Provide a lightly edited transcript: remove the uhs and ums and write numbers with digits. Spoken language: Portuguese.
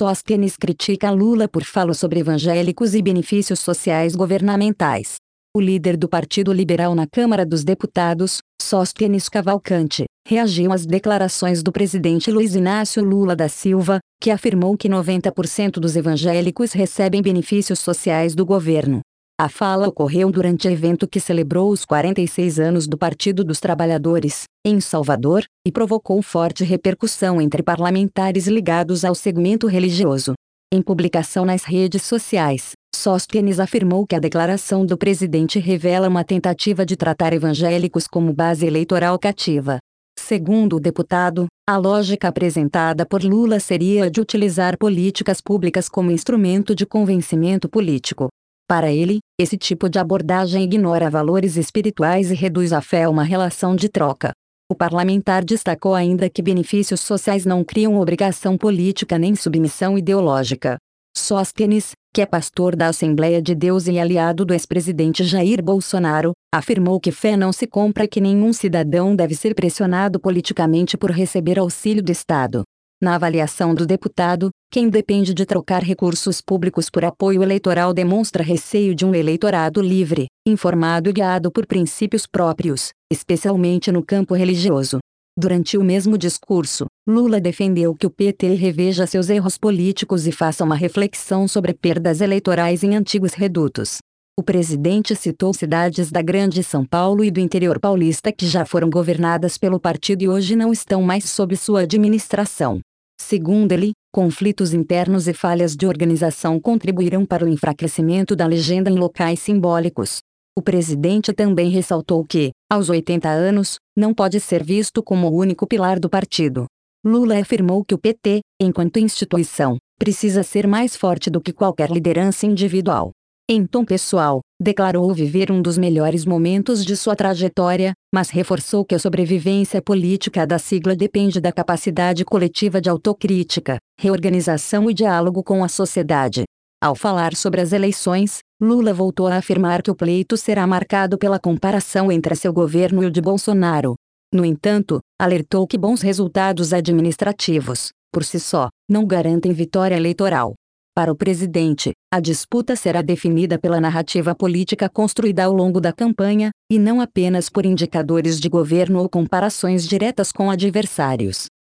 Sóstenes critica Lula por fala sobre evangélicos e benefícios sociais governamentais. O líder do Partido Liberal na Câmara dos Deputados, Sóstenes Cavalcante, reagiu às declarações do presidente Luiz Inácio Lula da Silva, que afirmou que 90% dos evangélicos recebem benefícios sociais do governo. A fala ocorreu durante evento que celebrou os 46 anos do Partido dos Trabalhadores, em Salvador, e provocou forte repercussão entre parlamentares ligados ao segmento religioso. Em publicação nas redes sociais, Sóstenes afirmou que a declaração do presidente revela uma tentativa de tratar evangélicos como base eleitoral cativa. Segundo o deputado, a lógica apresentada por Lula seria a de utilizar políticas públicas como instrumento de convencimento político. Para ele, esse tipo de abordagem ignora valores espirituais e reduz a fé a uma relação de troca. O parlamentar destacou ainda que benefícios sociais não criam obrigação política nem submissão ideológica. Sóstenes, que é pastor da Assembleia de Deus e aliado do ex-presidente Jair Bolsonaro, afirmou que fé não se compra e que nenhum cidadão deve ser pressionado politicamente por receber auxílio do Estado. Na avaliação do deputado, quem depende de trocar recursos públicos por apoio eleitoral demonstra receio de um eleitorado livre, informado e guiado por princípios próprios, especialmente no campo religioso. Durante o mesmo discurso, Lula defendeu que o PT reveja seus erros políticos e faça uma reflexão sobre perdas eleitorais em antigos redutos. O presidente citou cidades da Grande São Paulo e do interior paulista que já foram governadas pelo partido e hoje não estão mais sob sua administração. Segundo ele, conflitos internos e falhas de organização contribuíram para o enfraquecimento da legenda em locais simbólicos. O presidente também ressaltou que, aos 80 anos, não pode ser visto como o único pilar do partido. Lula afirmou que o PT, enquanto instituição, precisa ser mais forte do que qualquer liderança individual. Em tom pessoal, declarou viver um dos melhores momentos de sua trajetória, mas reforçou que a sobrevivência política da sigla depende da capacidade coletiva de autocrítica, reorganização e diálogo com a sociedade. Ao falar sobre as eleições, Lula voltou a afirmar que o pleito será marcado pela comparação entre seu governo e o de Bolsonaro. No entanto, alertou que bons resultados administrativos, por si só, não garantem vitória eleitoral. Para o presidente, a disputa será definida pela narrativa política construída ao longo da campanha, e não apenas por indicadores de governo ou comparações diretas com adversários.